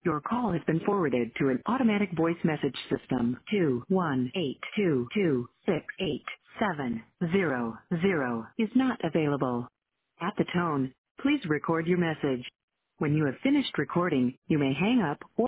Your call has been forwarded to an automatic voice message system. 21822688700 is not available. At the tone, please record your message. When you have finished recording, you may hang up or